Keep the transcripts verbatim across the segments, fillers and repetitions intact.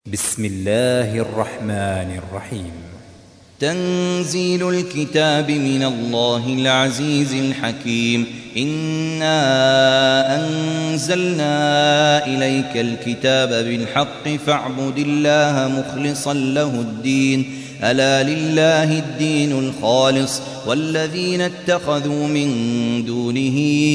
بسم الله الرحمن الرحيم. تنزيل الكتاب من الله العزيز الحكيم. إنا أنزلنا إليك الكتاب بالحق فاعبد الله مخلصا له الدين. ألا لله الدين الخالص والذين اتخذوا من دونه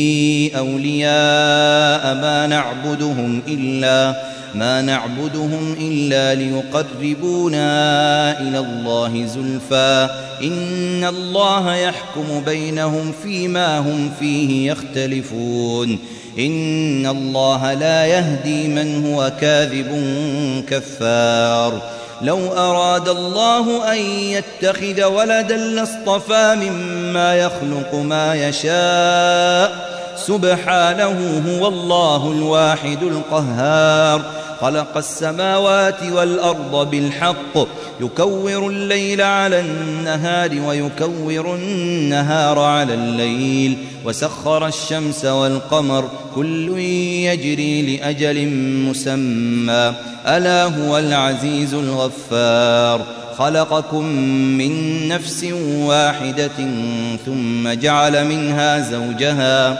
أولياء ما نعبدهم إلا ما نعبدهم إلا ليقربونا إلى الله زلفى إن الله يحكم بينهم فيما هم فيه يختلفون. إن الله لا يهدي من هو كاذب كفار. لو أراد الله أن يتخذ ولدا لاصطفى مما يخلق ما يشاء سبحانه هو الله الواحد القهار. خلق السماوات والأرض بالحق يكور الليل على النهار ويكور النهار على الليل وسخر الشمس والقمر كل يجري لأجل مسمى ألا هو العزيز الغفار. خلقكم من نفس واحدة ثم جعل منها زوجها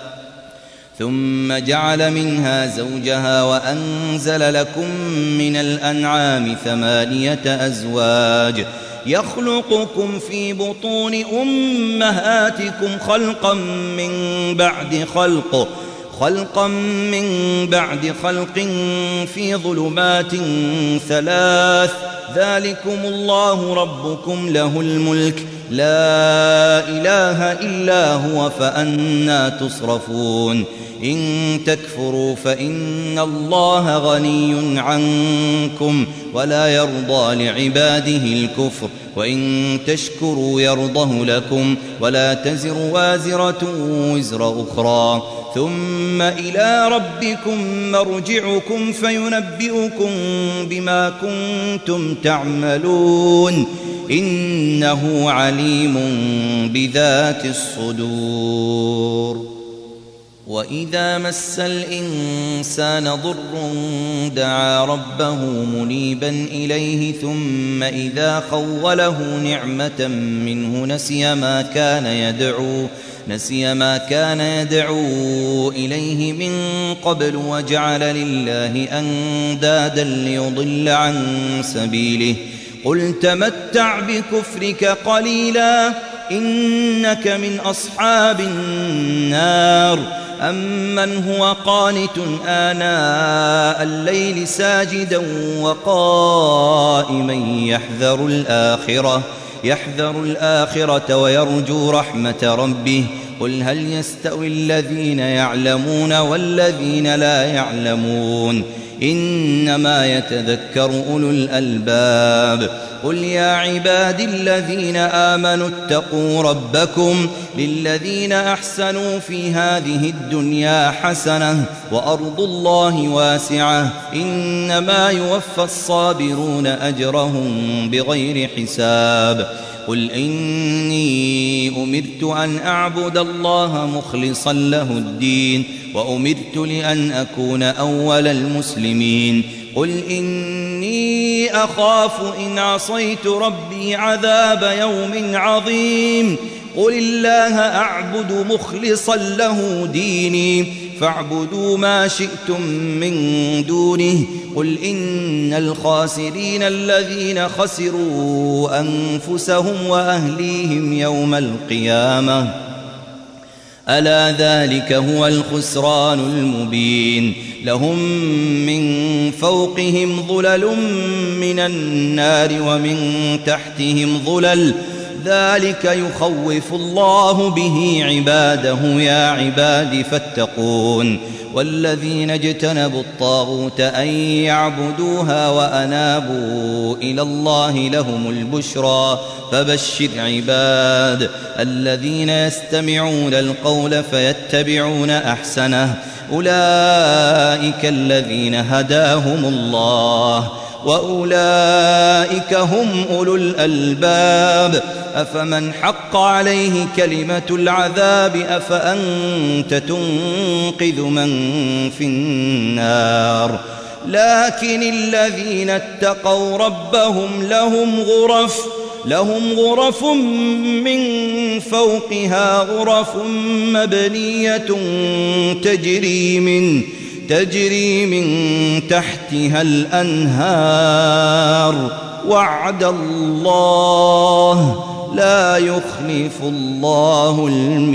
ثم جعل منها زوجها وأنزل لكم من الأنعام ثمانية أزواج يخلقكم في بطون أمهاتكم خلقا من بعد خلق خلقا من بعد خلق في ظلمات ثلاث ذلكم الله ربكم له الملك لا إله إلا هو فأنى تصرفون. إن تكفروا فإن الله غني عنكم ولا يرضى لعباده الكفر وإن تشكروا يرضه لكم ولا تزر وازرة وزر أخرى ثم إلى ربكم مرجعكم فينبئكم بما كنتم تعملون إنه عليم بذات الصدور. وإذا مس الإنسان ضر دعا ربه منيبا إليه ثم إذا خوله نعمة منه نسي ما كان يدعو نسي ما كان يدعو إليه من قبل وجعل لله أندادا ليضل عن سبيله. قل تمتع بكفرك قليلا إنك من أصحاب النار. أمن هو قانت آناء الليل ساجدا وقائما يحذر الآخرة يحذر الآخرة ويرجو رحمة ربه. قل هل يستوي الذين يعلمون والذين لا يعلمون إنما يتذكر أولو الألباب. قل يا عبادي الذين آمنوا اتقوا ربكم للذين أحسنوا في هذه الدنيا حسنة وأرض الله واسعة إنما يوفى الصابرون أجرهم بغير حساب. قل إني أمرت أن أعبد الله مخلصا له الدين وأمرت لأن أكون أول المسلمين. قل إني أخاف إن عصيت ربي عذاب يوم عظيم. قل الله أعبد مخلصا له ديني فاعبدوا ما شئتم من دونه. قل إن الخاسرين الذين خسروا أنفسهم وأهليهم يوم القيامة ألا ذلك هو الخسران المبين. لهم من فوقهم ظلل من النار ومن تحتهم ظلل ذلك يخوف الله به عباده يا عباد فاتقون. والذين اجتنبوا الطاغوت أن يعبدوها وأنابوا إلى الله لهم البشرى فبشر عباد الذين يستمعون القول فيتبعون أحسنه أولئك الذين هداهم الله وأولئك هم أولو الألباب. أفمن حق عليه كلمة العذاب أفأنت تنقذ من في النار لكن الذين اتقوا ربهم لهم غرف لهم غرف من فوقها غرف مبنية تجري من تجري من تحتها الأنهار وعد الله لا يخلف الله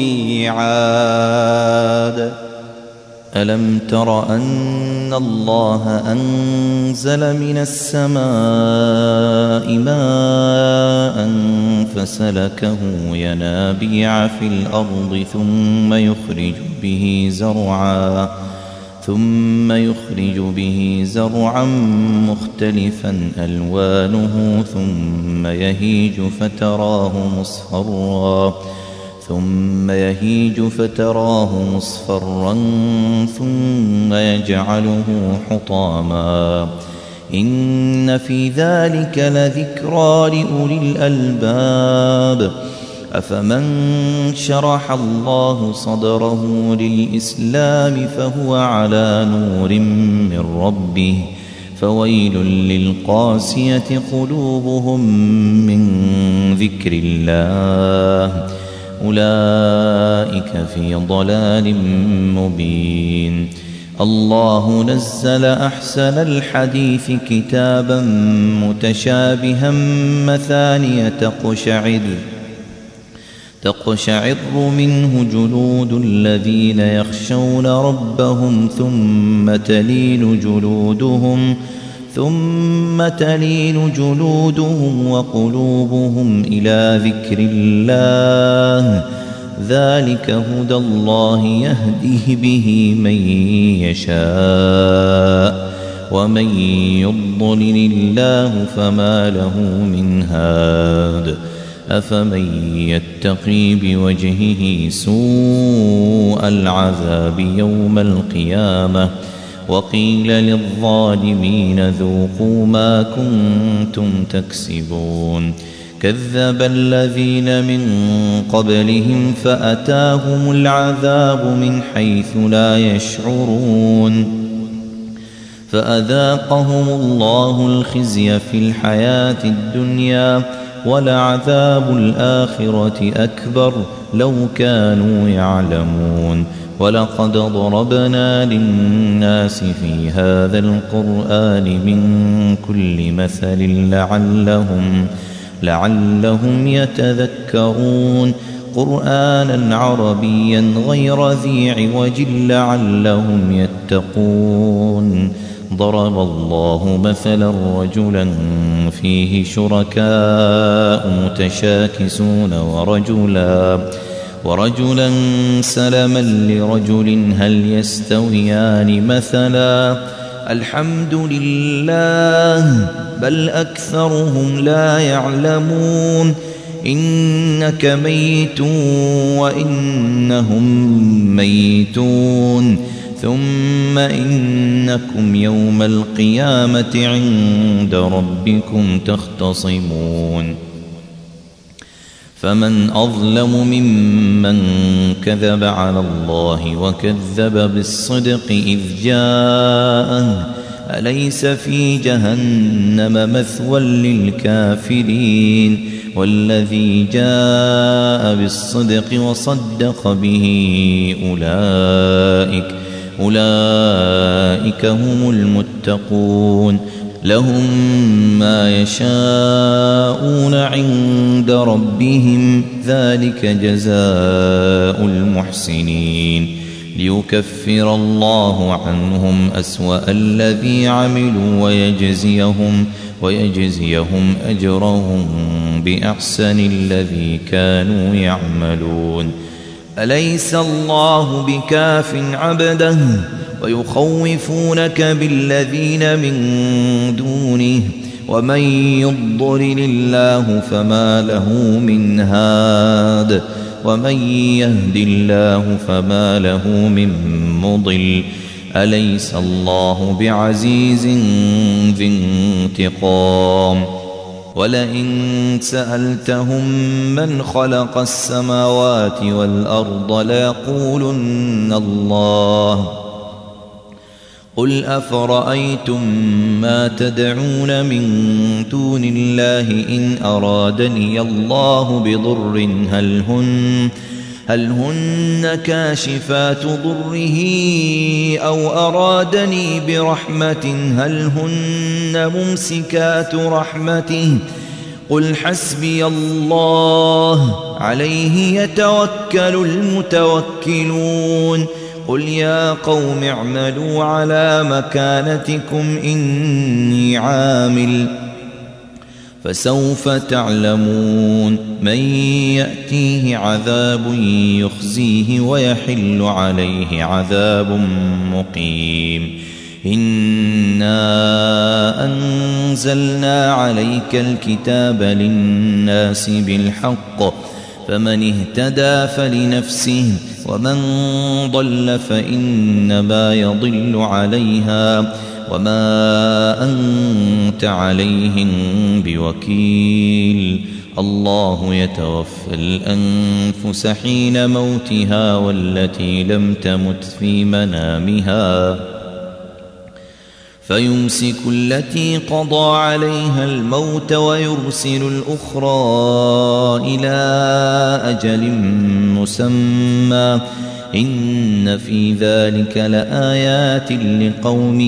الميعاد. ألم تر أن الله أنزل من السماء ماء فسلكه ينابيع في الأرض ثم يخرج به زرعا ثم يخرج به زرعا مختلفا ألوانه ثم يهيج فتراه مصفرا ثم يهيج فتراه مصفرا ثم يجعله حطاما إن في ذلك لذكرى لأولي الألباب. أفمن شرح الله صدره للإسلام فهو على نور من ربه فويل للقاسية قلوبهم من ذكر الله أولئك في ضلال مبين. الله نزل أحسن الحديث كتابا متشابها مثانية تقشعر تقشعر منه جلود الذين يخشون ربهم ثم تلين جلودهم ثم تلين جلودهم وقلوبهم إلى ذكر الله ذلك هدى الله يهده به من يشاء ومن يضلل الله فما له من هاد. أفمن يتقي بوجهه سوء العذاب يوم القيامة وقيل للظالمين ذوقوا ما كنتم تكسبون. كذب الذين من قبلهم فأتاهم العذاب من حيث لا يشعرون فأذاقهم الله الخزي في الحياة الدنيا ولعذاب الآخرة أكبر لو كانوا يعلمون. ولقد ضربنا للناس في هذا القرآن من كل مثل لعلهم لعلهم يتذكرون قرآنا عربيا غير ذي عوج لعلهم يتقون. ضرب الله مثلا رجلا فيه شركاء متشاكسون ورجلا ورجلا سلما لرجل هل يستويان مثلا الحمد لله بل أكثرهم لا يعلمون. إنك ميت وإنهم ميتون ثم إنكم يوم القيامة عند ربكم تختصمون. فمن أظلم ممن كذب على الله وكذب بالصدق إذ جاءه أليس في جهنم مثوى للكافرين والذي جاء بالصدق وصدق به أولئك أولئك هم المتقون لهم ما يشاءون عند ربهم ذلك جزاء المحسنين ليكفر الله عنهم أسوأ الذي عملوا ويجزيهم ويجزيهم أجرهم بأحسن الذي كانوا يعملون. أليس الله بكاف عبده ويخوفونك بالذين من دونه ومن يضلل الله فما له من هاد ومن يهد الله فما له من مضل. أليس الله بعزيز ذي انتقام. ولئن سألتهم من خلق السماوات والأرض ليقولن الله قل أفرأيتم ما تدعون من دون الله إن أرادني الله بضر هل هن هل هن كاشفات ضره أو أرادني برحمة هل هن ممسكات رحمته قل حسبي الله عليه يتوكل المتوكلون قل يا قوم اعملوا على مكانتكم إني عامل فسوف تعلمون من يأتيه عذاب يخزيه ويحل عليه عذاب مقيم إنا أنزلنا عليك الكتاب للناس بالحق فمن اهتدى فلنفسه ومن ضل فإنما يضل عليها وما أنت عليهم بوكيل الله يتوفى الأنفس حين موتها والتي لم تمت في منامها فيمسك التي قضى عليها الموت ويرسل الأخرى إلى أجل مسمى إن في ذلك لآيات لقوم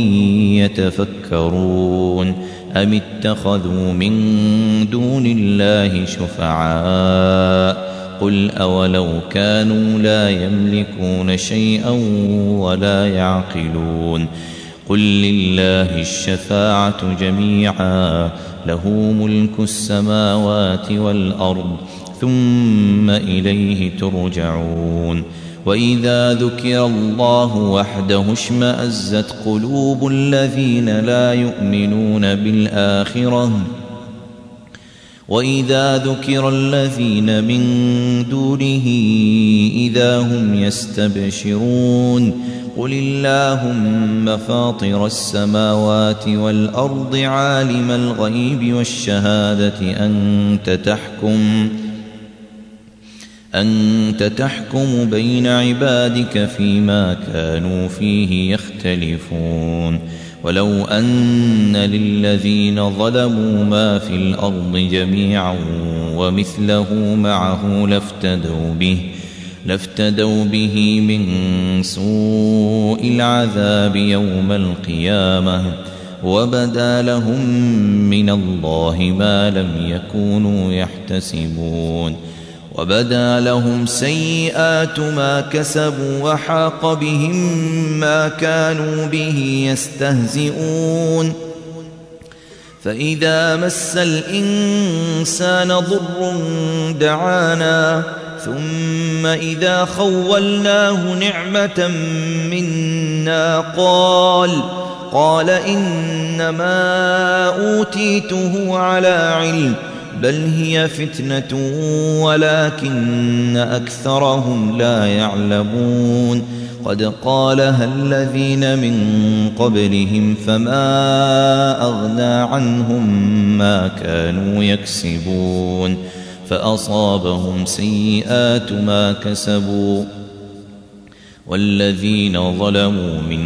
يتفكرون أم اتخذوا من دون الله شفعاء قل أولو كانوا لا يملكون شيئا ولا يعقلون قل لله الشفاعة جميعا له ملك السماوات والأرض ثم إليه ترجعون وإذا ذكر الله وحده اشمأزت قلوب الذين لا يؤمنون بالآخرة وإذا ذكر الذين من دونه إذا هم يستبشرون قل اللهم فاطر السماوات والأرض عالم الغيب والشهادة أنت تحكم أنت تحكم بين عبادك فيما كانوا فيه يختلفون ولو أن للذين ظلموا ما في الأرض جميعا ومثله معه لافتدوا به لافتدوا به من سوء العذاب يوم القيامة وبدا لهم من الله ما لم يكونوا يحتسبون وبدا لهم سيئات ما كسبوا وحاق بهم ما كانوا به يستهزئون فإذا مس الإنسان ضر دعانا ثم إذا خولناه نعمة منا قال قال إنما أوتيته على علم بل هي فتنة ولكن أكثرهم لا يعلمون قد قالها الذين من قبلهم فما أغنى عنهم ما كانوا يكسبون فأصابهم سيئات ما كسبوا والذين ظلموا من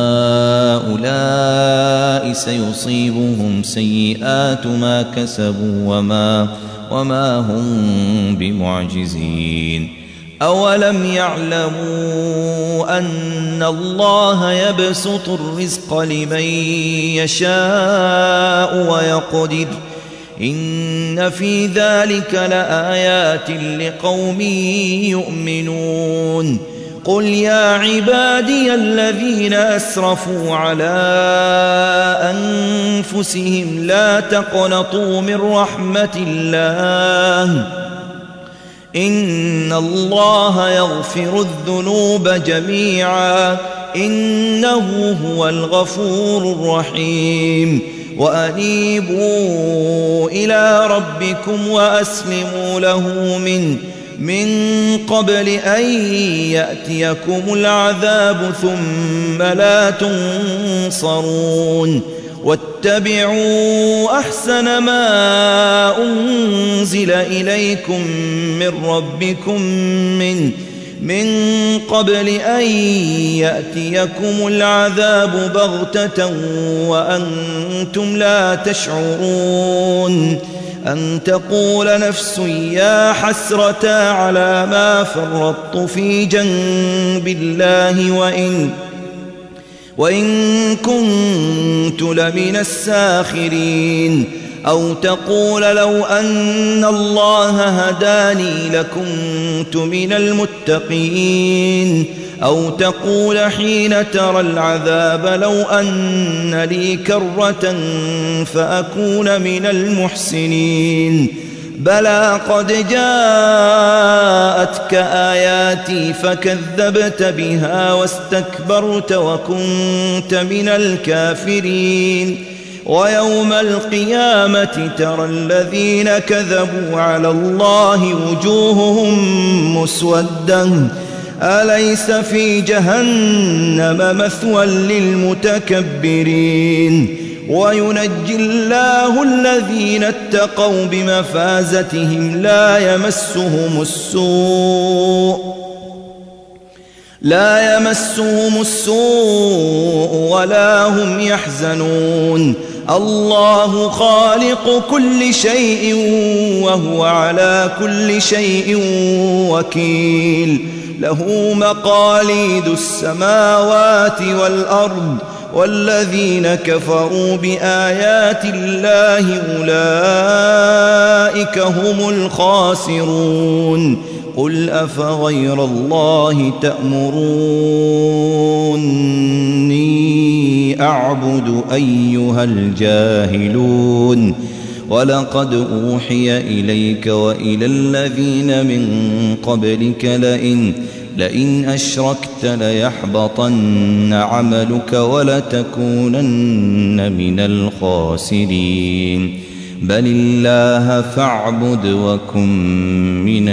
هؤلاء سيصيبهم سيئات ما كسبوا وما, وما هم بمعجزين أولم يعلموا أن الله يبسط الرزق لمن يشاء ويقدر إن في ذلك لآيات لقوم يؤمنون قل يا عبادي الذين أسرفوا على أنفسهم لا تقنطوا من رحمة الله إن الله يغفر الذنوب جميعا إنه هو الغفور الرحيم وأنيبوا إلى ربكم وأسلموا له من من قبل أن يأتيكم العذاب ثم لا تنصرون واتبعوا أحسن ما أنزل إليكم من ربكم من من قبل أن يأتيكم العذاب بغتة وأنتم لا تشعرون أن تقول نفس يا حسرة على ما فرطت في جنب الله وإن وإن كنت لمن الساخرين أو تقول لو أن الله هداني لكنت من المتقين أو تقول حين ترى العذاب لو أن لي كرة فأكون من المحسنين بلى قد جاءتك آياتي فكذبت بها واستكبرت وكنت من الكافرين ويوم القيامة ترى الذين كذبوا على الله وجوههم مسودة أليس في جهنم مثوى للمتكبرين وينجي الله الذين اتقوا بمفازتهم لا يمسهم السوء لا يمسهم السوء ولا هم يحزنون الله خالق كل شيء وهو على كل شيء وكيل له مقاليد السماوات والأرض والذين كفروا بآيات الله أولئك هم الخاسرون قل أفغير الله تأمروني أعبد أيها الجاهلون ولقد أوحي إليك وإلى الذين من قبلك لئن لئن أشركت ليحبطن عملك ولتكونن من الخاسرين بل الله فاعبد وكن من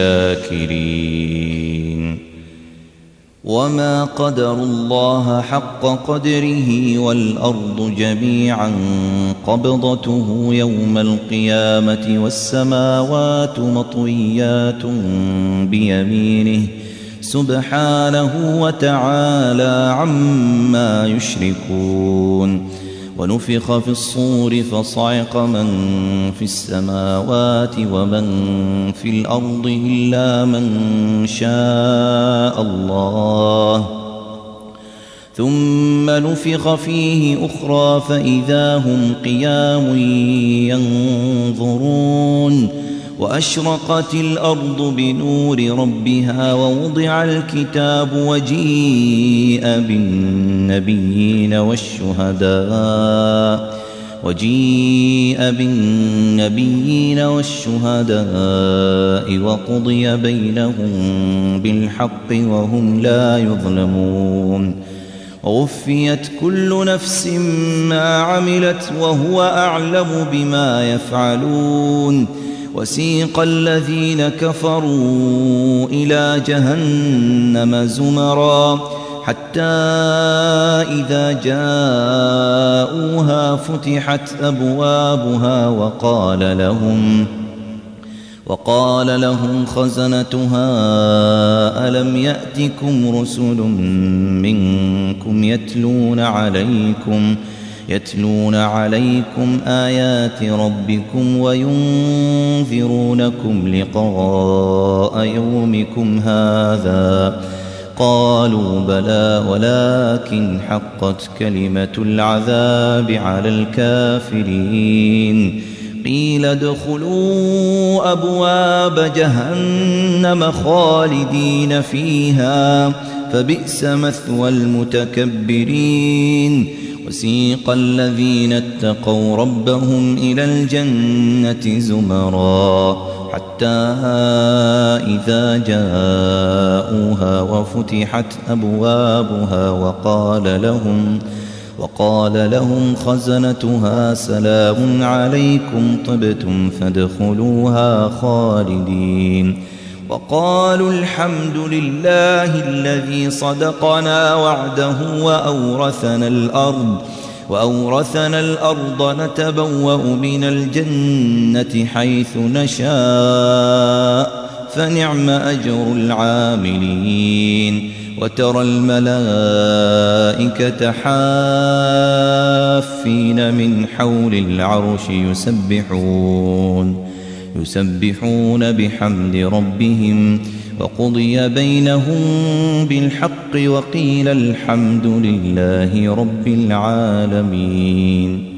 الشاكرين وما قدر الله حق قدره والأرض جميعا قبضته يوم القيامة والسماوات مطويات بيمينه سبحانه وتعالى عما يشركون ونفخ في الصور فصعق من في السماوات ومن في الأرض إلا من شاء الله ثم نفخ فيه أخرى فإذا هم قيام ينظرون وأشرقت الأرض بنور ربها ووضع الكتاب وجيء بالنبيين والشهداء وجيء بالنبيين والشهداء وقضي بينهم بالحق وهم لا يظلمون ووفيت كل نفس ما عملت وهو أعلم بما يفعلون وسيق الذين كفروا إلى جهنم زمرا حتى إذا جاءوها فتحت أبوابها وقال لهم وقال لهم خزنتها ألم يأتكم رسل منكم يتلون عليكم يتلون عليكم آيات ربكم وينذرونكم لقاء يومكم هذا قالوا بلى ولكن حقت كلمة العذاب على الكافرين قيل ادخلوا أبواب جهنم خالدين فيها فبئس مثوى المتكبرين وسيق الذين اتقوا ربهم إلى الجنة زمرا حتى إذا جاءوها وفتحت أبوابها وقال لهم وقال لهم خزنتها سلام عليكم طبتم فادخلوها خالدين وقالوا الحمد لله الذي صدقنا وعده وأورثنا الأرض وأورثنا الأرض نتبوأ من الجنة حيث نشاء فنعم أجر العاملين وترى الملائكة حافين من حول العرش يسبحون يسبحون بحمد ربهم وقضي بينهم بالحق وقيل الحمد لله رب العالمين.